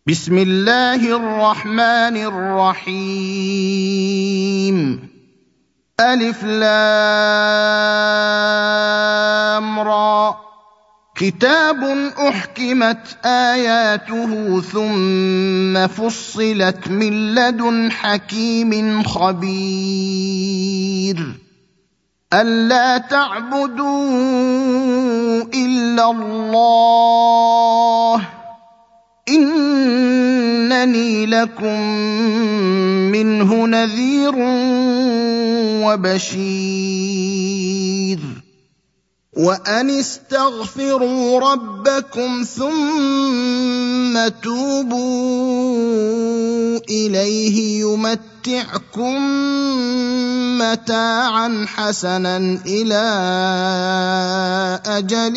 بسم الله الرحمن الرحيم ألف لام را كتاب أحكمت آياته ثم فصلت من لدن حكيم خبير ألا تعبدوا إلا الله إنني لكم منه نذير وبشير وأن استغفروا ربكم ثم توبوا إليه يمتعكم متاعا حسنا إلى أجل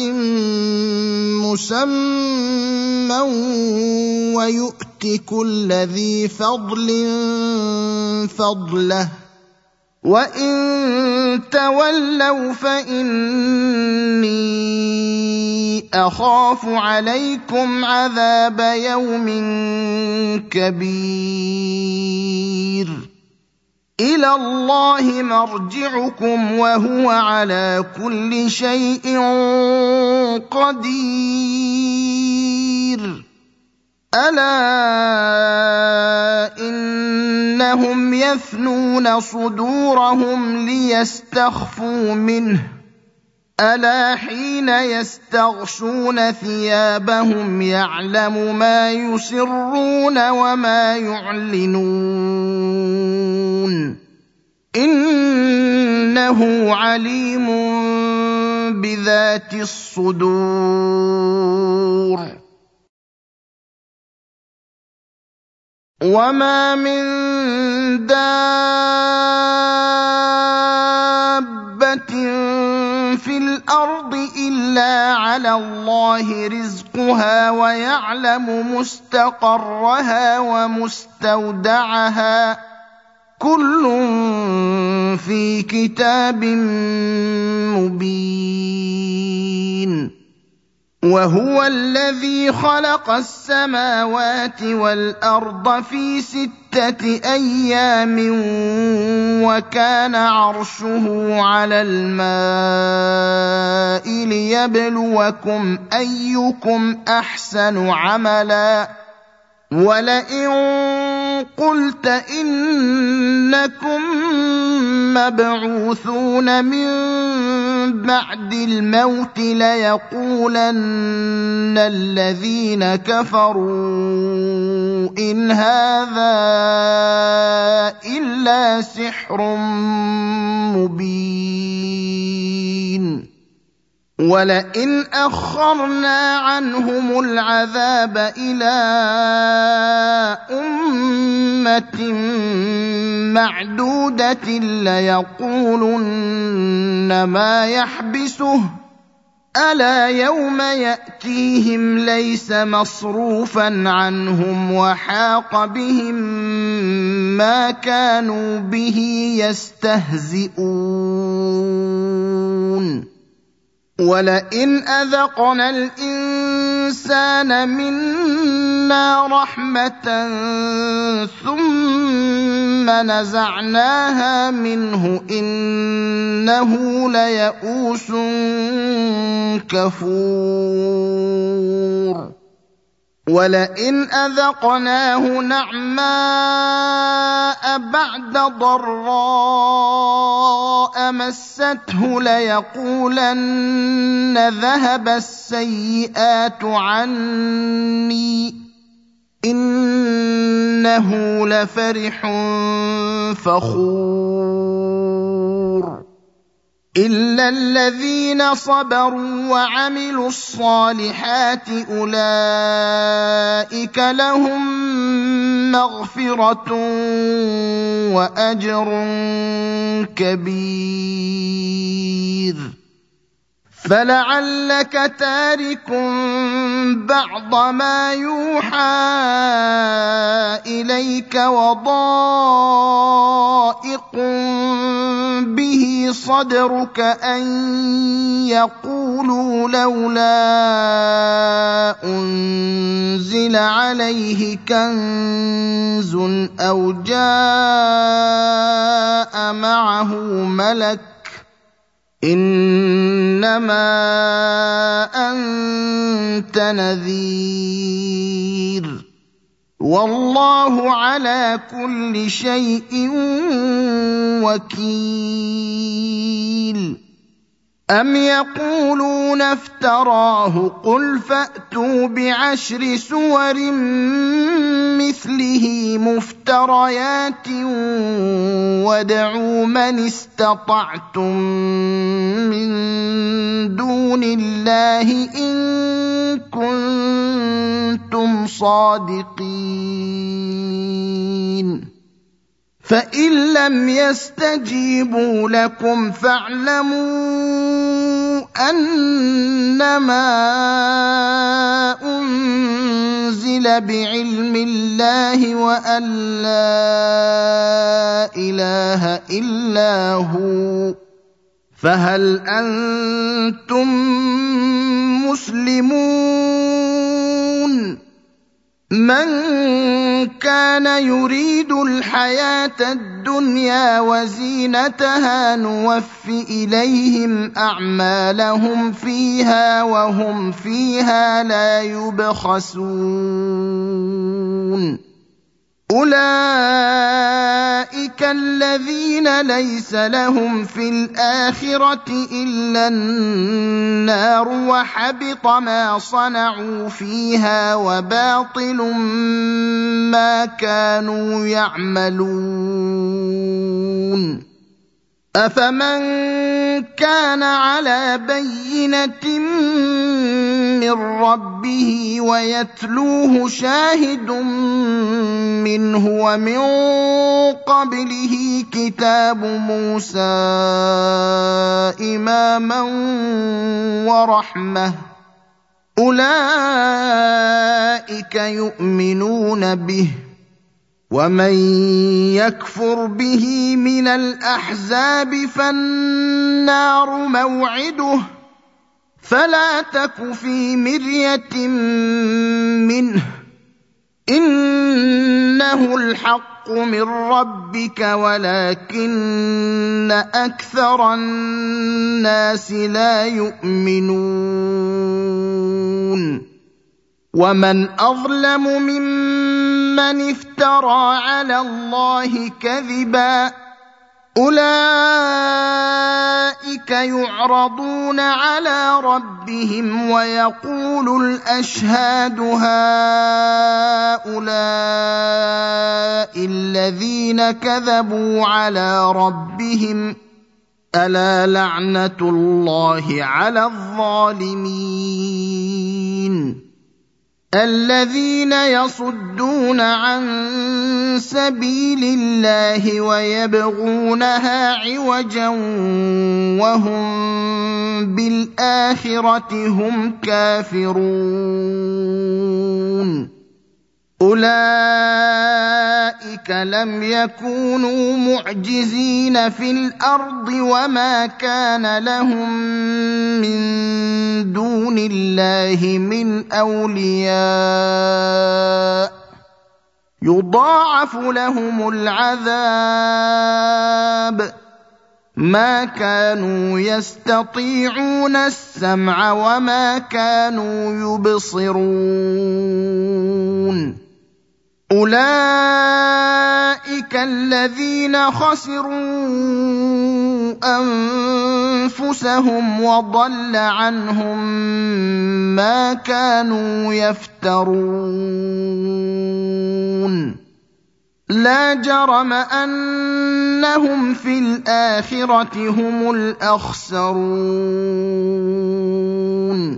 مسمى ويؤت كل ذي فضل فضله وإن تولوا فإني أخاف عليكم عذاب يوم كبير إلى الله مرجعكم وهو على كل شيء قدير ألا إنهم يثنون صدورهم ليستخفوا منه ألا حين يستغشون ثيابهم يعلم ما يسرون وما يعلنون إنه عليم بذات الصدور وما من دابة في الأرض إلا على الله رزقها ويعلم مستقرها ومستودعها كل في كتاب مبين وهو الذي خلق السماوات والأرض في 6 أيام وكان عرشه على الماء ليبلوكم أيكم أحسن عملا ولئن قلت إنكم مبعوثون من بعد الموت ليقولن الذين كفروا إن هذا إلا سحر مبين ولئن أخرنا عنهم العذاب إلى أمة معدودة ليقولن ما يحبسه ألا يوم يأتيهم ليس مصروفا عنهم وحاق بهم ما كانوا به يستهزئون ولئن أذقنا الإنسان منا رحمة ثم نزعناها منه إنه ليئوس كفور ولئن أذقناه نعماء بعد ضراء مسته ليقولن ذهب السيئات عني إنه لفرح فخور إلا الذين صبروا وعملوا الصالحات أولئك لهم مغفرة وأجر كبير فلعلك تارك بعض ما يوحى إليك وضائق به صدرك أن يقولوا لولا أنزل عليه كنز أو جاء معه ملك إنما أنت نذير والله على كل شيء وكيل أم يقولون افتراه قل فأتوا بعشر سور مثله مفتريات وادعوا من استطعتم من دون الله إن كنتم صادقين فإن لم يستجيبوا لكم فاعلموا أنما أنزل بعلم الله وأن لا إله إلا هو فهل أنتم مسلمون من كان يريد الحياة الدنيا وزينتها نوف إليهم أعمالهم فيها وهم فيها لا يبخسون أولئك الذين ليس لهم في الآخرة إلا النار وحبط ما صنعوا فيها وباطل ما كانوا يعملون أفمن كان على بينة من ربه ويتلوه شاهد منه ومن قبله كتاب موسى إماما ورحمة أولئك يؤمنون به ومن يكفر به من الأحزاب فالنار موعده فلا تك في مرية منه إنه الحق من ربك ولكن أكثر الناس لا يؤمنون ومن أظلم ممن افترى على الله كذبا أولئك يعرضون على ربهم ويقول الأشهاد هؤلاء الذين كذبوا على ربهم ألا لعنة الله على الظالمين الذين يصدون عن سبيل الله ويبغونها عوجا وهم بالآخرة هم كافرون أولئك لم يكونوا معجزين في الأرض وما كان لهم من دون الله من أولياء يضاعف لهم العذاب ما كانوا يستطيعون السمع وما كانوا يبصرون أولئك الذين خسروا أنفسهم وضل عنهم ما كانوا يفترون لا جرم أنهم في الآخرة هم الأخسرون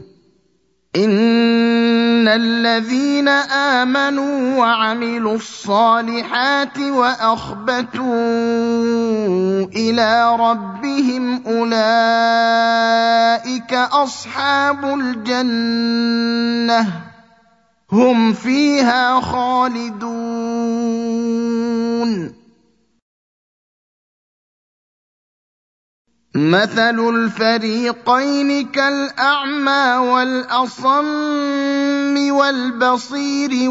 إن الذين آمنوا وعملوا الصالحات وأخبتوا إلى ربهم أولئك أصحاب الجنة هم فيها خالدون مثل الفريقين كالأعمى والأصم والبصير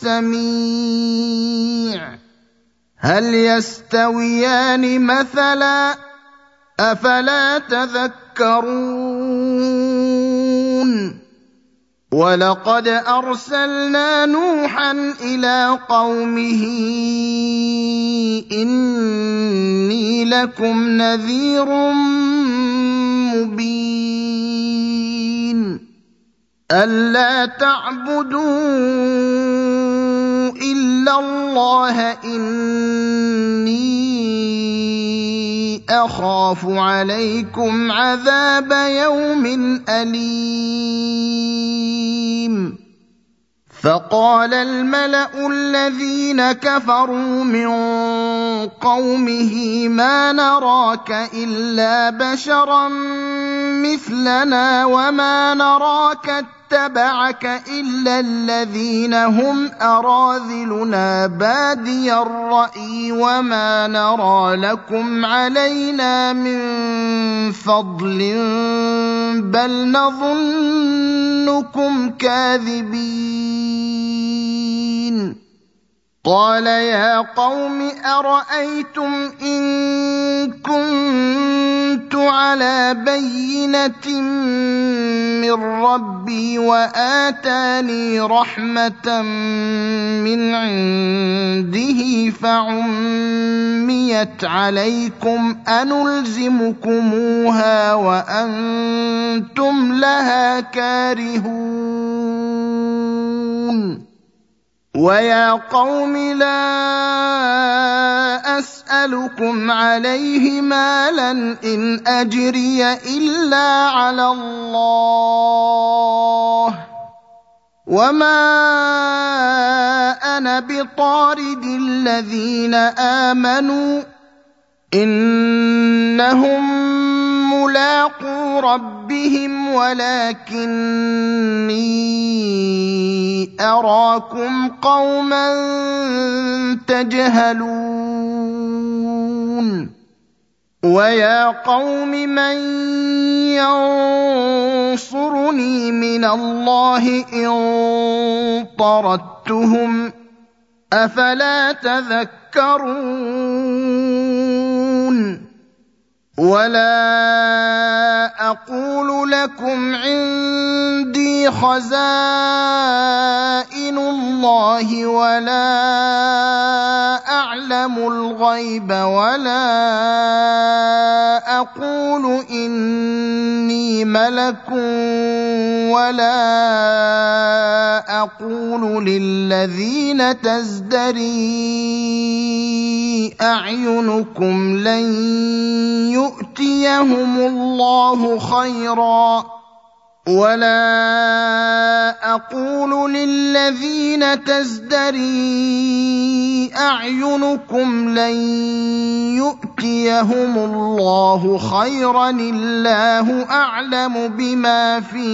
والسميع هل يستويان مثلا أفلا تذكرون ولقد أرسلنا نوحا إلى قومه إني لكم نذير مبين ألا تعبدوا إلا الله إني أخاف عليكم عذاب يوم أليم فقال الملأ الذين كفروا من قومه ما نراك إلا بشرا مثلنا وما نراك اتبعك إلا الذين هم أراذلنا بادي الرأي وما نرى لكم علينا من فضل بل نظنكم كاذبين قال يا قوم أرأيتم إن كنت على بينة من ربي وآتاني رحمة من عنده فعميت عليكم أنلزمكموها وأنتم لها كارهون ويا قوم لا أسألكم عليه مالا إن أجري إلا على الله وما أنا بطارد الذين آمنوا إنهم ملاقو ربهم ولكني أراكم قوما تجهلون ويا قوم من ينصرني من الله إن طردتهم أفلا تذكرون ولا أقول لكم عندي خزائن الله ولا أعلم الغيب ولا أقول إني ملك ولا أقول للذين تزدري أعينكم لن يؤتيهم الله خيرا ولا أقول للذين تزدري أعينكم لن يؤتيهم الله خيرا الله أعلم بما في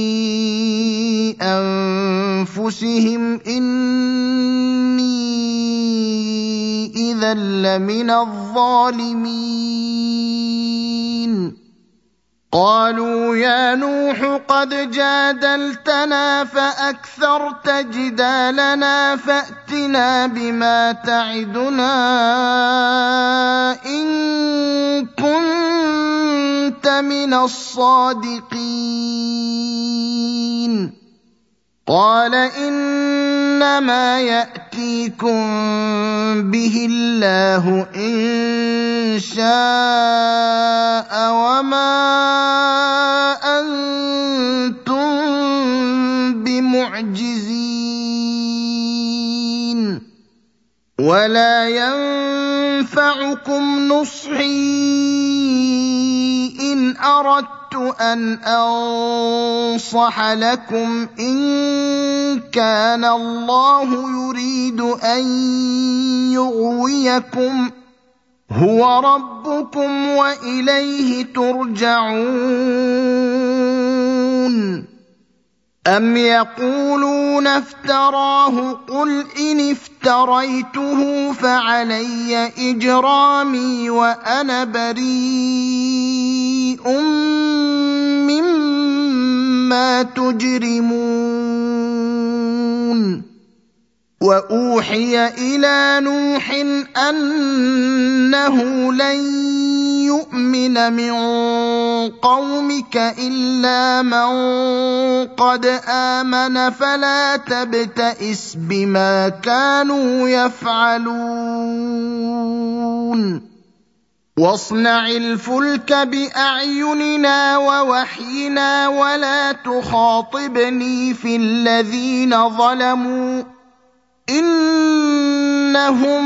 أنفسهم إني إذا لمن الظالمين قالوا يا نوح قد جادلتنا فأكثرت جدالنا فأتنا بما تعدنا إن كنت من الصادقين قال إنما يأتيكم به الله إن شاء وما أنتم بمعجزين ولا ينفعكم نصحي إن أردت أن أنصح لكم إن كان الله يريد أن يغويكم هو ربكم وإليه ترجعون أَمْ يَقُولُونَ افْتَرَاهُ ۖ قُلْ إِنِ افْتَرَيْتُهُ فَعَلَيَّ إِجْرَامِي وَأَنَا بَرِيءٌ مِّمَّا تُجْرِمُونَ وَأُوحِيَ إِلَىٰ نُوحٍ أَنَّهُ لَن يُؤْمِنَ مِن قَوْمِكَ إِلَّا مَن قَدْ آمَنَ فَلَا تَبْتَئِسْ بِمَا كَانُوا يَفْعَلُونَ وَاصْنَعِ الْفُلْكَ بِأَعْيُنِنَا وَوَحْيِنَا وَلَا تُخَاطِبْنِي فِي الَّذِينَ ظَلَمُوا إِنَّهُم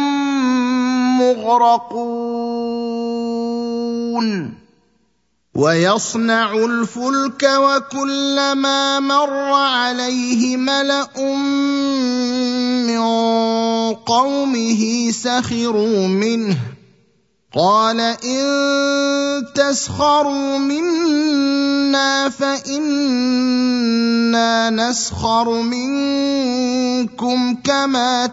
مُّغْرَقُونَ وَيَصْنَعُ الْفُلْكَ وَكُلَّمَا مَرَّ عَلَيْهِ مَلَأٌ مِّن قَوْمِهِ سَخِرُوا مِنْهُ قَالَ إِن تَسْخَرُوا مِنَّا فَإِنَّا نَسْخَرُ مِنكُمْ كَمَا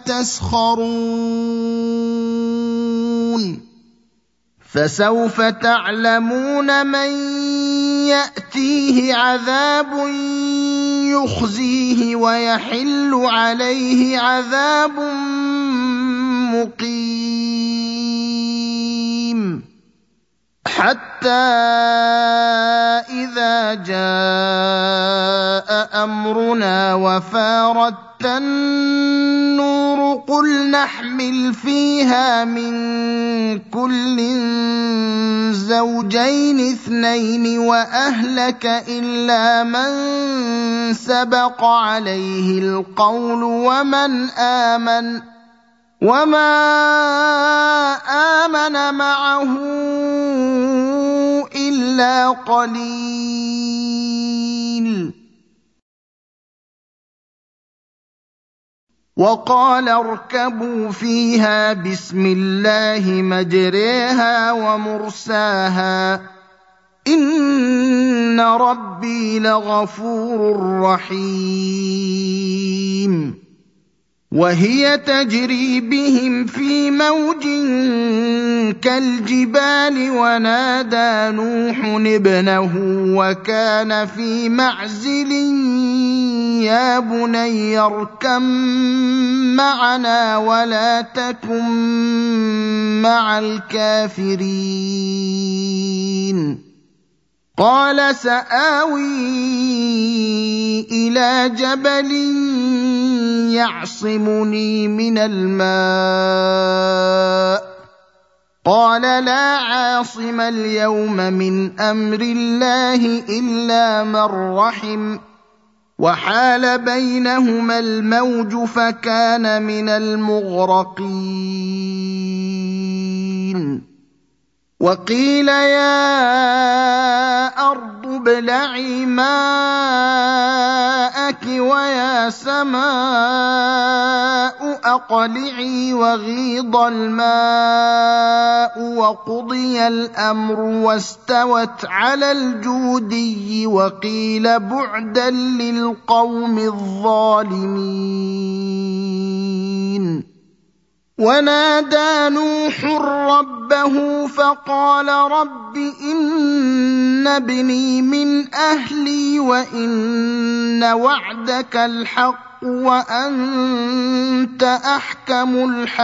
تَسْخَرُونَ فَسَوْفَ تَعْلَمُونَ مَن يَأْتِيهِ عَذَابٌ يُخْزِيهِ وَيَحِلُّ عَلَيْهِ عَذَابٌ مُّقِيمٌ حَتَّى إِذَا جَاءَ أَمْرُنَا وَفَارَتِ النُّورُ قُلْ نَحْمِلُ فِيهَا مِن كُلٍّ زَوْجَيْنِ اثْنَيْنِ وَأَهْلَكَ إِلَّا مَن سَبَقَ عَلَيْهِ الْقَوْلُ وَمَنْ آمَنَ وَمَا آمَنَ مَعَهُ إِلَّا قَلِيلٌ وَقَالَ ارْكَبُوا فِيهَا بِسْمِ اللَّهِ مَجْرَاهَا وَمُرْسَاهَا إِنَّ رَبِّي لَغَفُورٌ رَّحِيمٌ وَهِيَ تَجْرِي بِهِمْ فِي مَوْجٍ كَالْجِبَالِ وَنَادَىٰ نُوحٌ ابْنَهُ وَكَانَ فِي مَعْزِلٍ يَا بُنَيَّ ارْكَب مَّعَنَا وَلَا تَكُن مَّعَ الْكَافِرِينَ قَالَ سَآوِي إِلَىٰ جَبَلٍ يَعْصِمُنِي مِنَ الْمَاءِ قَالَ لَا عَاصِمَ الْيَوْمَ مِنْ أَمْرِ اللَّهِ إِلَّا مَن رَّحِمَ وَحَالَ بَيْنَهُمَا الْمَوْجُ فَكَانَ مِنَ الْمُغْرَقِينَ وَقِيلَ يَا أَرْضُ ابْلَعِي مَاءَكِ وَيَا سَمَاءُ أَقْلِعِي وَغِيضَ الْمَاءُ وَقُضِيَ الْأَمْرُ وَاسْتَوَتْ عَلَى الْجُودِيِّ وَقِيلَ بُعْدًا لِّلْقَوْمِ الظَّالِمِينَ وَنَادَىٰ نُوحٌ رَّبَّهُ فَقَالَ رَبِّ إِنَّ ابْنِي مِنْ أَهْلِي وَإِنَّ وَعْدَكَ الْحَقُّ وَأَنتَ أَحْكَمُ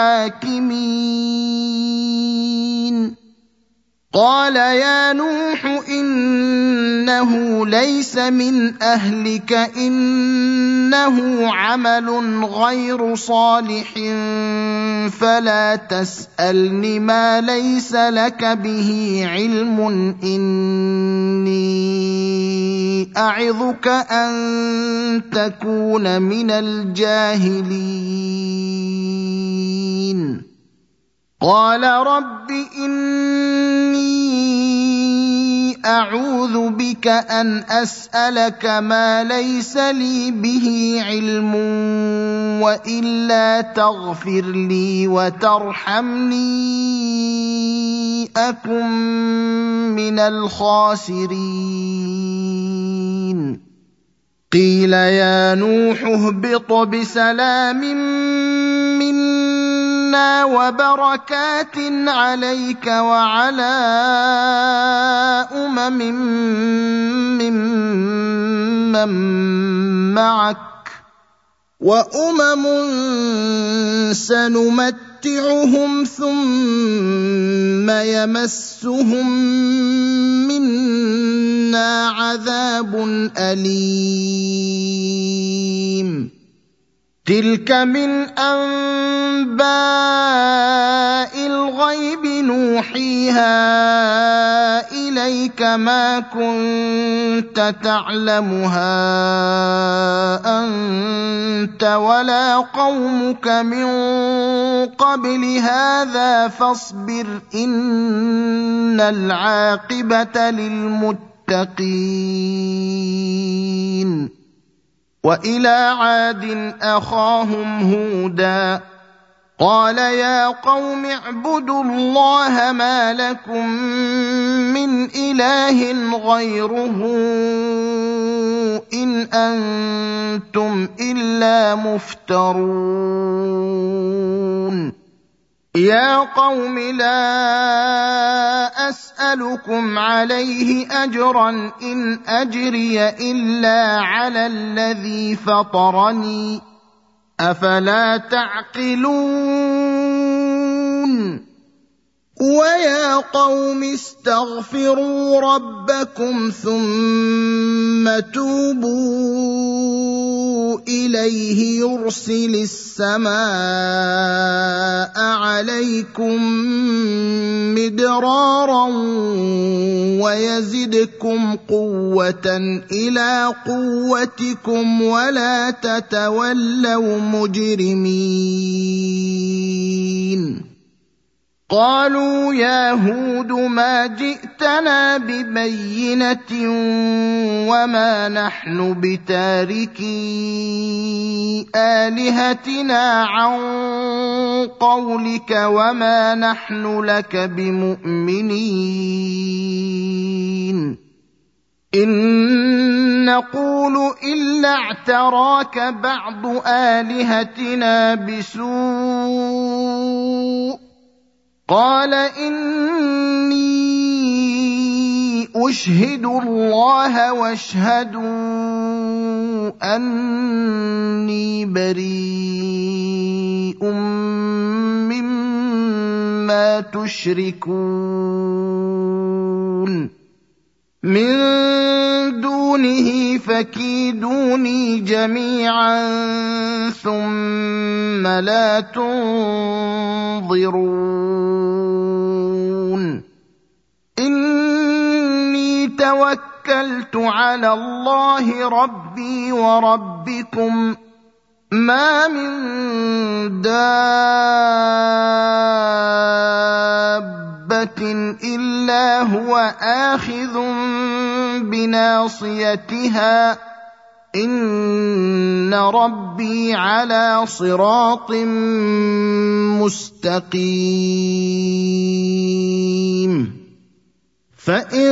الْحَاكِمِينَ قَالَ يَا نُوحُ إِنَّهُ لَيْسَ مِنْ أَهْلِكَ إِنَّهُ عَمَلٌ غَيْرُ صَالِحٍ فَلَا تَسْأَلْنِ مَا لَيْسَ لَكَ بِهِ عِلْمٌ إِنِّي أَعِظُكَ أَن تَكُونَ مِنَ الْجَاهِلِينَ قَالَ رَبِّ إِنِّي أَعُوذُ بِكَ أَنْ أَسْأَلَكَ مَا لَيْسَ لِي بِهِ عِلْمٌ وَإِلَّا تَغْفِرْ لِي وَتَرْحَمْنِي أَكُن مِّنَ الْخَاسِرِينَ قيل يا نوح اهبط بسلام منا وبركات عليك وعلى ممن معك وأمم سنمتعهم ثم يمسهم منا عذاب أليم تلك من أنباء الغيب نوحيها إليك ما كنت تعلمها أنت ولا قومك من قبل هذا فاصبر إن العاقبة للمتقين وإلى عاد أخاهم هودا قال يا قوم اعبدوا الله ما لكم من إله غيره إن أنتم إلا مفترون يا قوم لا أسألكم عليه أجرا إن أجري إلا على الذي فطرني أفلا تعقلون ويا قوم استغفروا ربكم ثم توبوا إليه يرسل السماء عليكم مدرارا ويزدكم قوة إلى قوتكم ولا تتولوا مجرمين قالوا يا هود ما جئتنا ببينة وما نحن بتاركي آلهتنا عن قولك وما نحن لك بمؤمنين إن نقول إلا اعتراك بعض آلهتنا بسوء قال إني أشهد الله واشهدوا أني بريء مما تشركون من دونه فكيدوني جميعا ثم لا تنظرون إني توكلت على الله ربي وربكم ما من دابة إلا هو آخذ بناصيتها إن ربي على صراط مستقيم فإن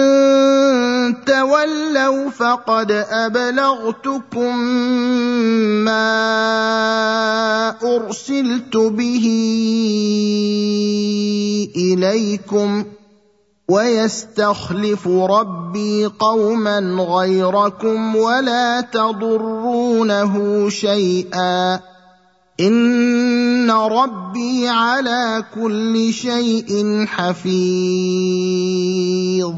تولوا فقد أبلغتكم ما أرسلت به إليكم ويستخلف ربي قوما غيركم ولا تضرونه شيئا إن ربي على كل شيء حفيظ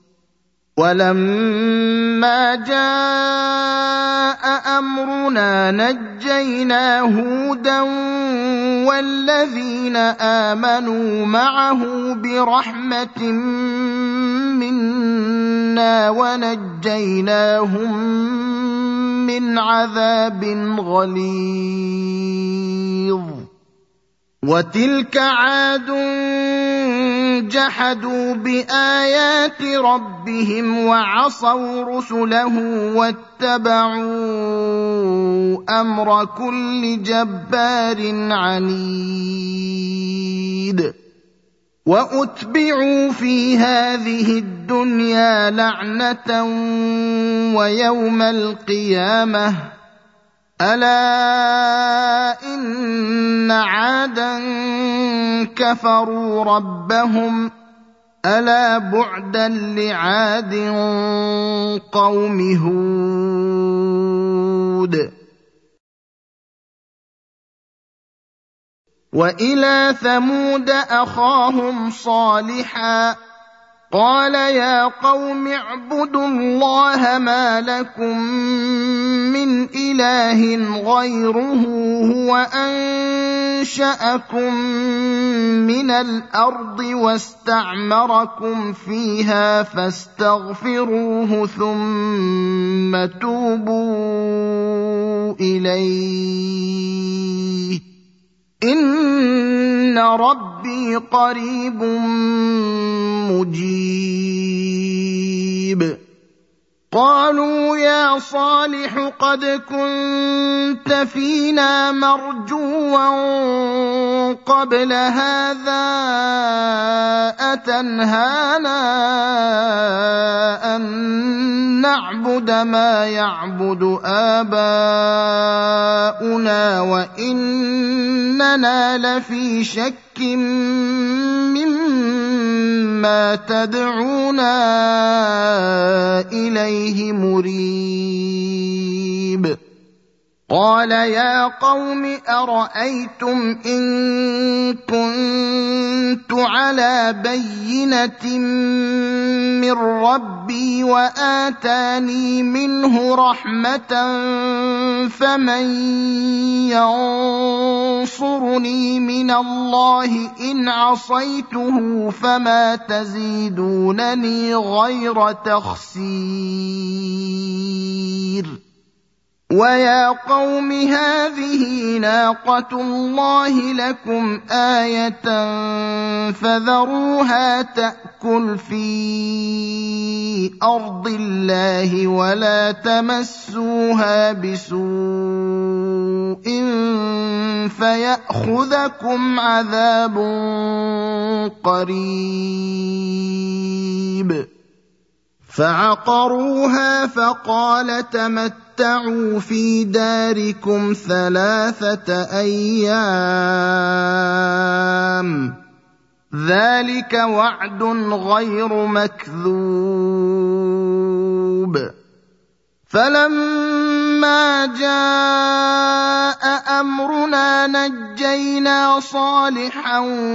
ولما جاء أمرنا نجينا هودا والذين آمنوا معه برحمة منا ونجيناهم من عذاب غليظ وتلك عاد جحدوا بآيات ربهم وعصوا رسله واتبعوا أمر كل جبار عنيد واتبعوا في هذه الدنيا لعنه ويوم القيامه الا ان عادا كفروا ربهم الا بعدا لعاد قوم هود والى ثمود اخاهم صالحا قال يا قوم اعبدوا الله ما لكم من اله غيره هو انشاكم من الارض واستعمركم فيها فاستغفروه ثم توبوا اليه ان ربي قريب مجيب قالوا يا صالح قد كنت فينا مرجوا قبل هذا أتنهانا أن نعبد ما يعبد آباؤنا وإننا لفي شك مما تدعونا إليه مريب قال يا قوم أرأيتم إن كنت على بينة من ربي وآتاني منه رحمة فمن ينصرني من الله إن عصيته فما تزيدونني غير تخسير ويا قوم هذه ناقة الله لكم آية فذروها تأكل في أرض الله ولا تمسوها بسوء فيأخذكم عذاب قريب فعقروها فقال تمتعوا في داركم 3 أيام ذلك وعد غير مكذوب فلما جاء أمرنا نجينا صالحا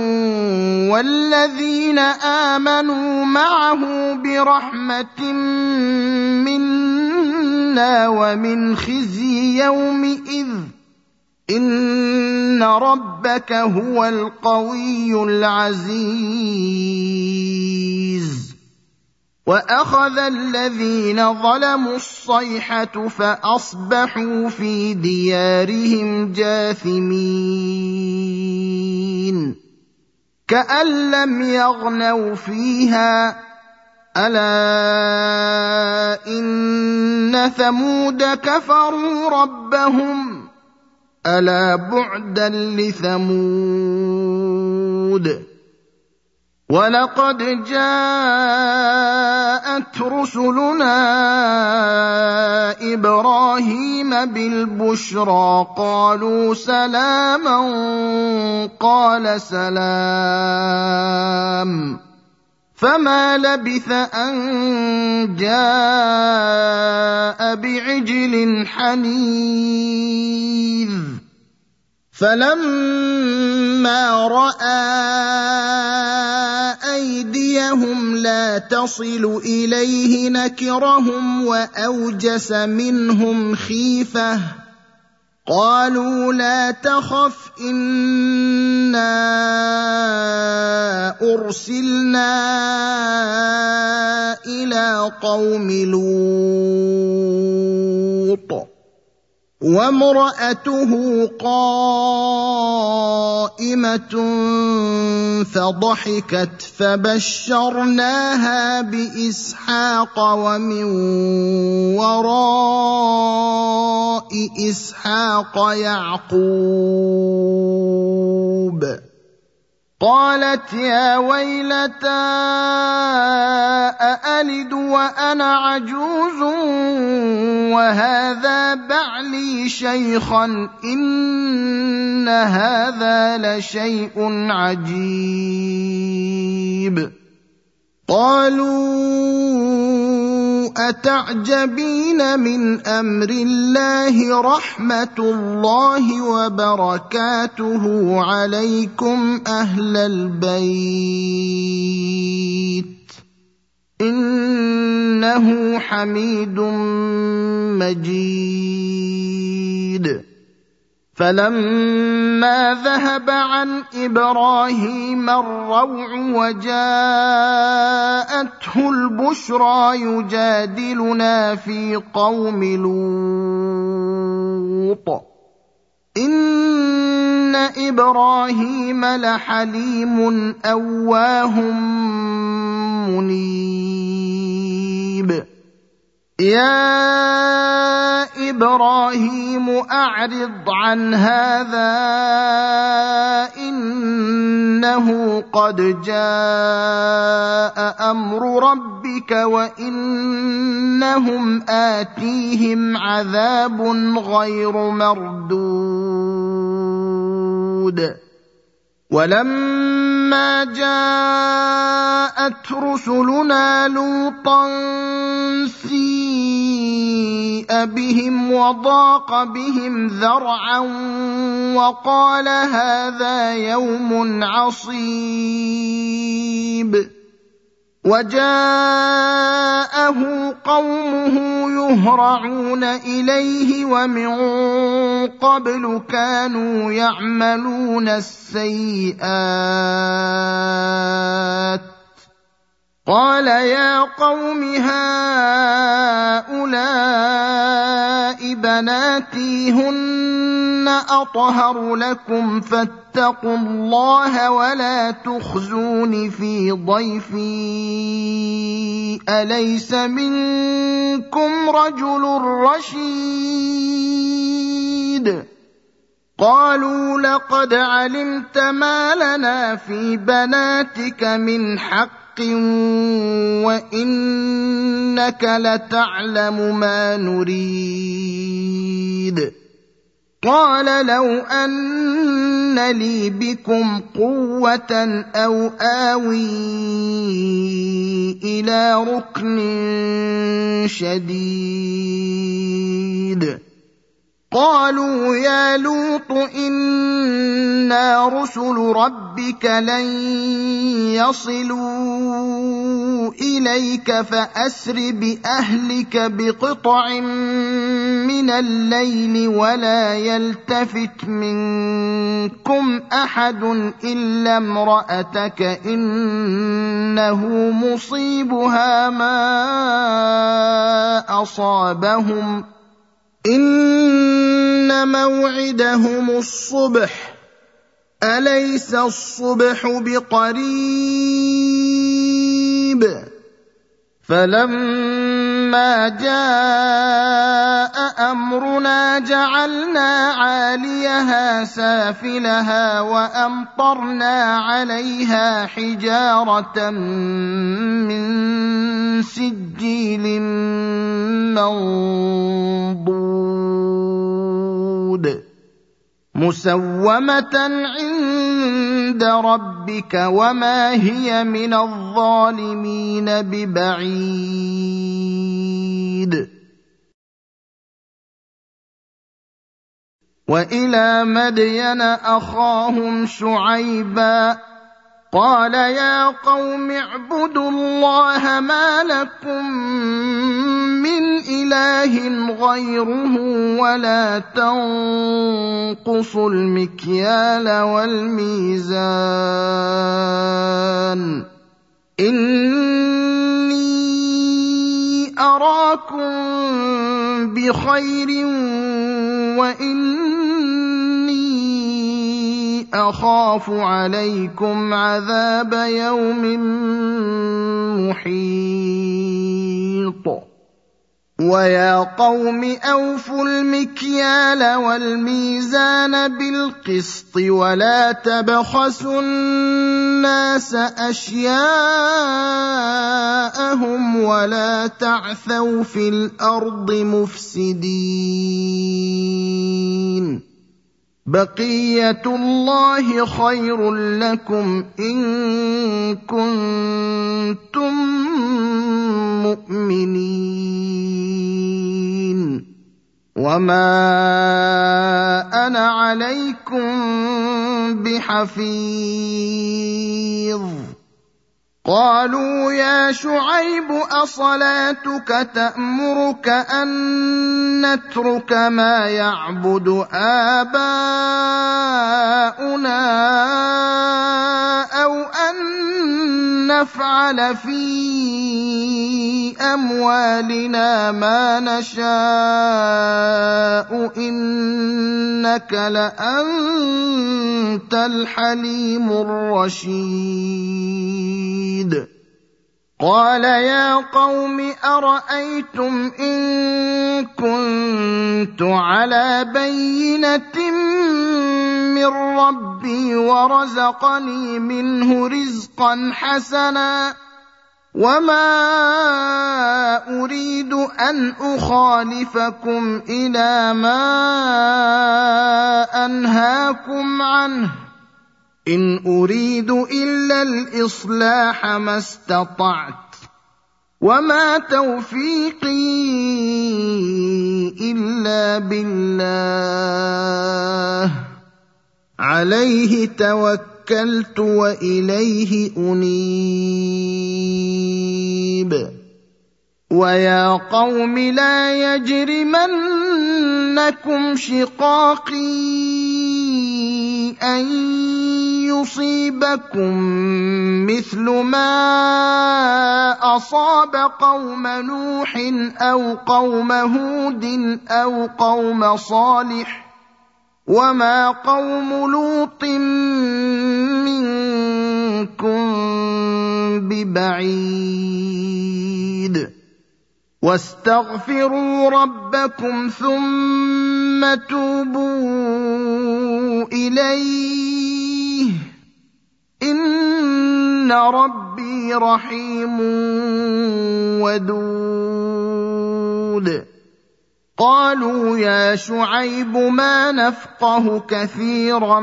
والذين آمنوا معه برحمة منا ومن خزي يومئذ إن ربك هو القوي العزيز وأخذ الذين ظلموا الصيحة فأصبحوا في ديارهم جاثمين كأن لم يغنوا فيها ألا إن ثمود كفروا ربهم ألا بعدا لثمود ولقد جاءت رسلنا إبراهيم بالبشرى قالوا سلاما قال سلام فما لبث أن جاء بعجل حنيذ فلما رأى أيديهم لا تصل إليه نكرهم وأوجس منهم خيفة قالوا لا تخف إنا أرسلنا إلى قوم لوط وامرأته قائمة فضحكت فبشرناها بإسحاق ومن وراء إسحاق يعقوب قالت يا ويلتى أألد وأنا عجوز وهذا بعلي شيخا إن هذا لشيء عجيب. قالوا أتعجبين من أمر الله رحمة الله وبركاته عليكم أهل البيت إنه حميد مجيد. فلما ذهب عن إبراهيم الروع وجاءته البشرى يجادلنا في قوم لوط إن إبراهيم لحليم أواه منيب. يا إبراهيم أعرض عن هذا إنه قد جاء أمر ربك وإنهم آتيهم عذاب غير مردود. ولما جاءت رسلنا لوطا سيء بهم وضاق بهم ذرعا وقال هذا يوم عصيب. وجاءه قومه يهرعون إليه ومن قبل كانوا يعملون السيئات. قال يا قوم هؤلاء بناتي هن أطهر لكم فاتقوا الله ولا تخزون في ضيفي أليس منكم رجل رشيد. قالوا لقد علمت ما لنا في بناتك من حق وإنك لتعلم ما نريد. قال لو أن لي بكم قوة أو آوي إلى ركن شديد. قالوا يا لوط إنا رسل ربك لن يصلوا إليك فأسر بأهلك بقطع من الليل ولا يلتفت منكم أحد إلا امرأتك إنه مصيبها ما أصابهم إن موعدهم الصبح أليس الصبح بقريب. فلما جاء أمرنا جعلنا عاليها سافلها وأمطرنا عليها حجارة من سجيل منضود مسومة عند ربك وما هي من الظالمين ببعيد. وإلى مدين أخاهم شعيبا قال يا قوم اعبدوا الله ما لكم من إله غيره ولا تنقصوا المكيال والميزان إني أراكم بخير وإني أخاف عليكم عذاب يوم محيط. ويا قوم أوفوا المكيال والميزان بالقسط ولا تبخسوا الناس أشياءهم ولا تعثوا في الأرض مفسدين بقية الله خير لكم إن كنتم مؤمنين وما أنا عليكم بحفيظ قالوا يا شعيب أصلاتك تأمرك أن نترك ما يعبد آباؤنا أو أن نفعل في أموالنا ما نشاء إنك لأنت الحليم الرشيد قال يا قوم أرأيتم إن كنت على بينة من ربي ورزقني منه رزقا حسنا وما أريد أن أخالفكم إلى ما أنهاكم عنه إن أريد إلا الإصلاح ما استطعت وما توفيقي إلا بالله عليه توكلت وإليه أنيب ويا قوم لا يجرمنكم شقاقي أن يصيبكم مثل ما أصاب قوم نوح أو قوم هود أو قوم صالح وما قوم لوط منكم ببعيد واستغفروا ربكم ثم توبوا إليه إن ربي رحيم ودود قالوا يا شعيب ما نفقه كثيرا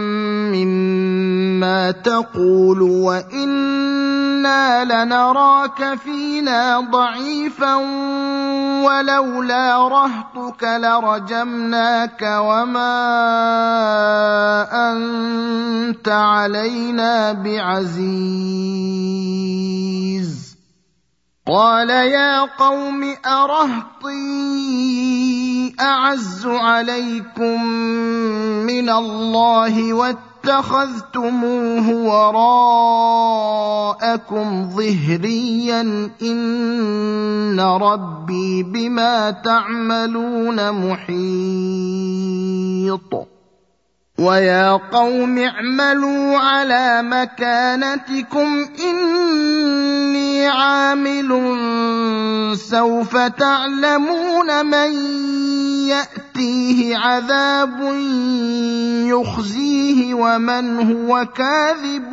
مما تقول وإنا لنراك فينا ضعيفا ولولا رهطك لرجمناك وما أنت علينا بعزيز قال يا قوم أرهطي أعز عليكم من الله واتخذتموه وراءكم ظهريا إن ربي بما تعملون محيط ويا قوم اعملوا على مكانتكم إني عامل سوف تعلمون من يأتيه عذاب يخزيه ومن هو كاذب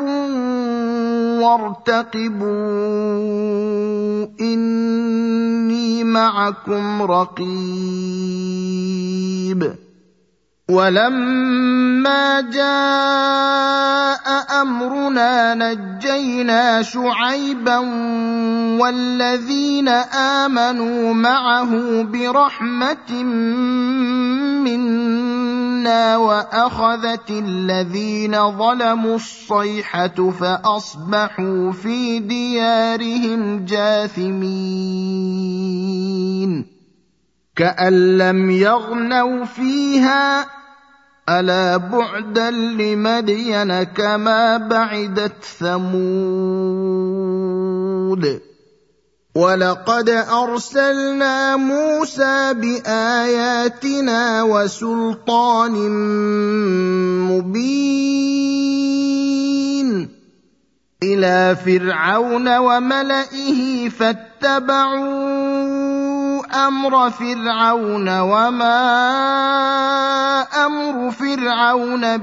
وارتقبوا إني معكم رقيب ولما جاء أمرنا نجينا شعيبا والذين آمنوا معه برحمة منا وأخذت الذين ظلموا الصيحة فأصبحوا في ديارهم جاثمين كأن لم يغنوا فيها ألا بعدا لمدين كما بعدت ثمود ولقد أرسلنا موسى بآياتنا وسلطان مبين إلى فرعون وملئه فاتبعوا أمر فرعون وما أمر فرعون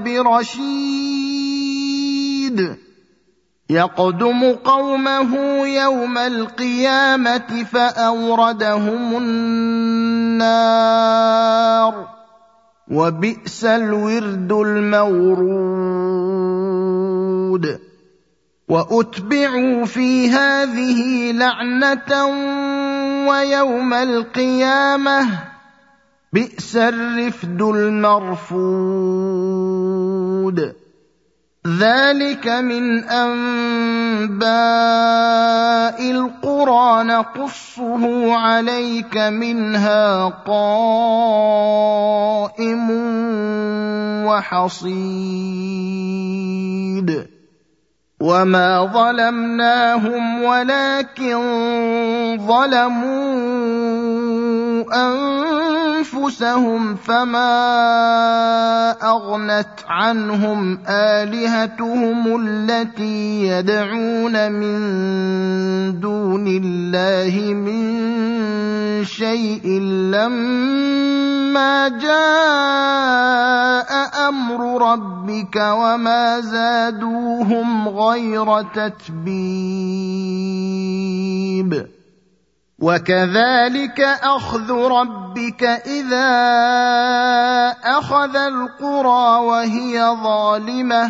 برشيد يقدم قومه يوم القيامة فأوردهم النار وبئس الورد المورود وأتبعوا في هذه لعنة ويوم القيامة بئس الرفد المرفود ذلك من أنباء القرى نقصه عليك منها قائم وحصيد وما ظلمناهم ولكن ظلموا أنفسهم فما أغنت عنهم آلهتهم التي يدعون من دون الله من شيء لما جاء أمر ربك وما زادوهم غير تتبيب وكذلك أخذ ربك إذا أخذ القرى وهي ظالمة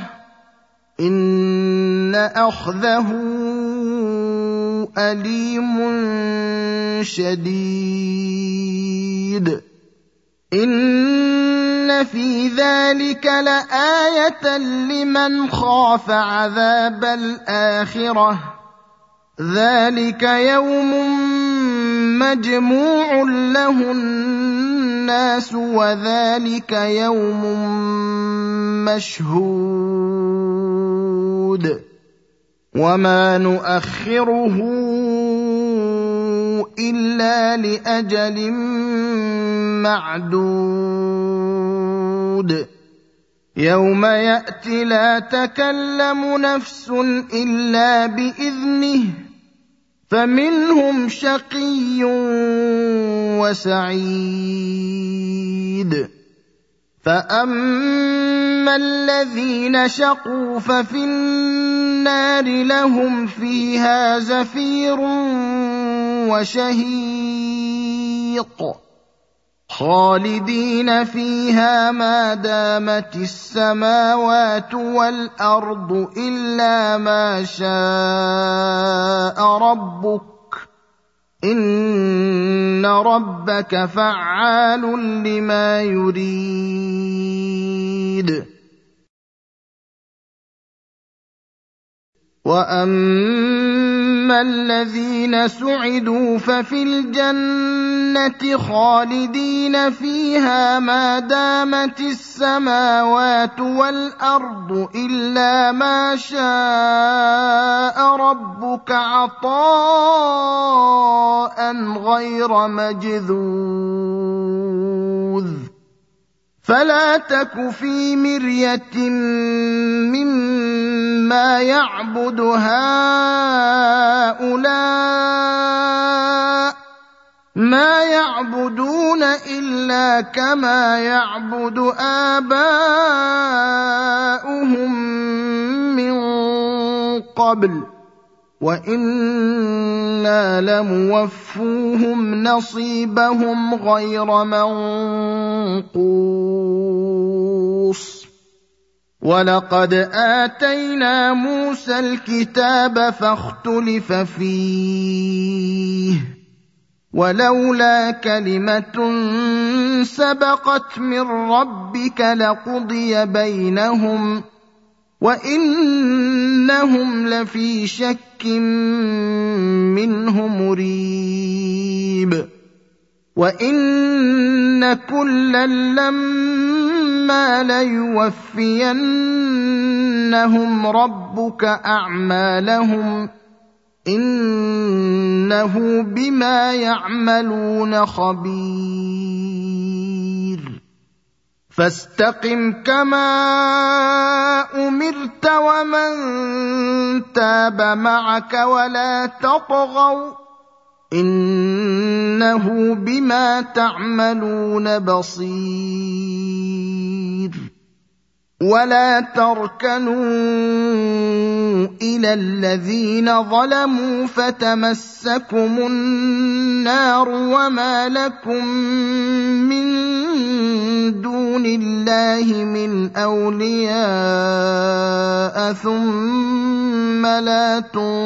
إن أخذه أليم شديد إن في ذلك لآية لمن خاف عذاب الآخرة ذلك يوم مجموع له الناس وذلك يوم مشهود وما نؤخره إلا لأجل معدود يوم يأتي لا تكلم نفس إلا بإذنه فمنهم شقي وسعيد فأما الذين شقوا ففي النار لهم فيها زفير وشهيق خالدين فيها ما دامت السماوات والأرض إلا ما شاء ربك إن ربك فعال لما يريد وأما الذين سعدوا ففي الجنة خالدين فيها ما دامت السماوات والأرض إلا ما شاء ربك عطاء غير مجذوذ فلا تك في مرية مما يعبد هؤلاء ما يعبدون إلا كما يعبد آباؤهم من قبل وإنا لموفوهم نصيبهم غير منقوص ولقد آتينا موسى الكتاب فاختلف فيه ولولا كلمة سبقت من ربك لقضي بينهم وإنهم لفي شك منه مريب وإن كلا لما ليوفينهم ربك أعمالهم إنه بما يعملون خبير فاستقم كما أمرت ومن تاب معك ولا تطغوا إنه إنه بما تعملون بصير ولا تركنوا إلى الذين ظلموا فتمسكم النار وما لكم من دون الله من أولياء ثم لا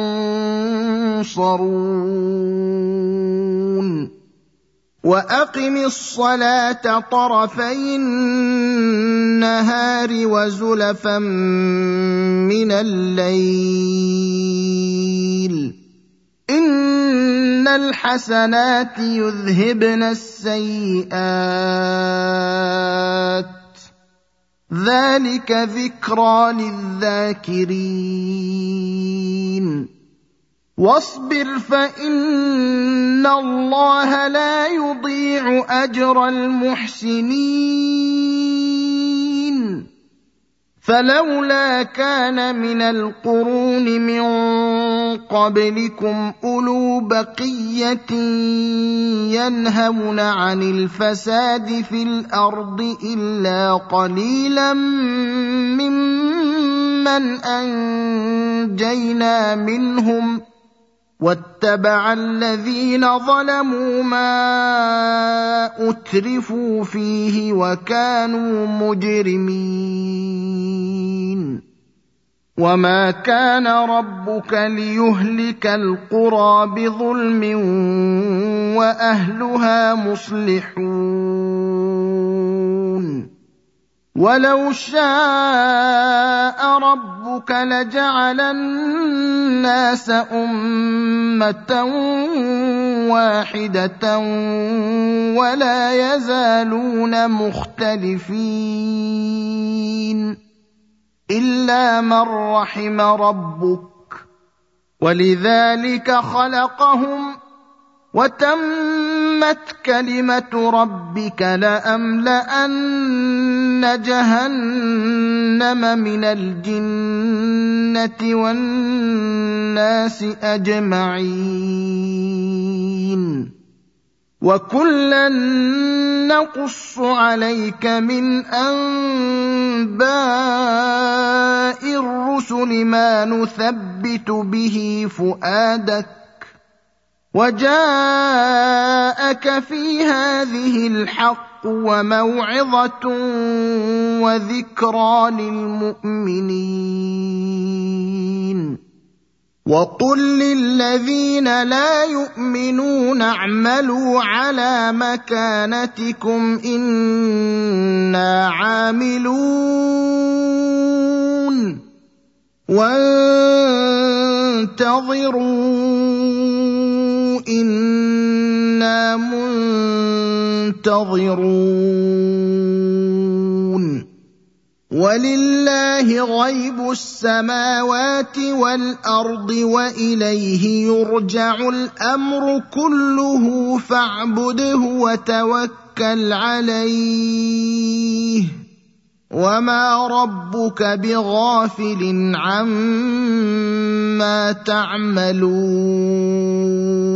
تنصرون وأقم الصلاة طرفي النهار وزلفا من الليل إن الحسنات يذهبن السيئات ذلك ذكرى للذاكرين واصبر فإن الله لا يضيع أجر المحسنين فلولا كان من القرون من قبلكم أولو بقية ينهون عن الفساد في الأرض إلا قليلا ممن أنجينا منهم واتبع الذين ظلموا ما أترفوا فيه وكانوا مجرمين وما كان ربك ليهلك القرى بظلم وأهلها مصلحون ولو شاء ربك لجعل الناس أمة واحدة ولا يزالون مختلفين إلا من رحم ربك ولذلك خلقهم وتمت كلمة ربك لأملأن جهنم من الجنة والناس أجمعين وكلا نقص عليك من أنباء الرسل ما نثبت به فؤادك وجاءك في هذه الحق وموعظة وذكرى للمؤمنين وقل للذين لا يؤمنون اعملوا على مكانتكم إنا عاملون وانتظروا إنا منتظرون ولله غيب السماوات والأرض وإليه يرجع الأمر كله فاعبده وتوكل عليه وما ربك بغافل عما تعملون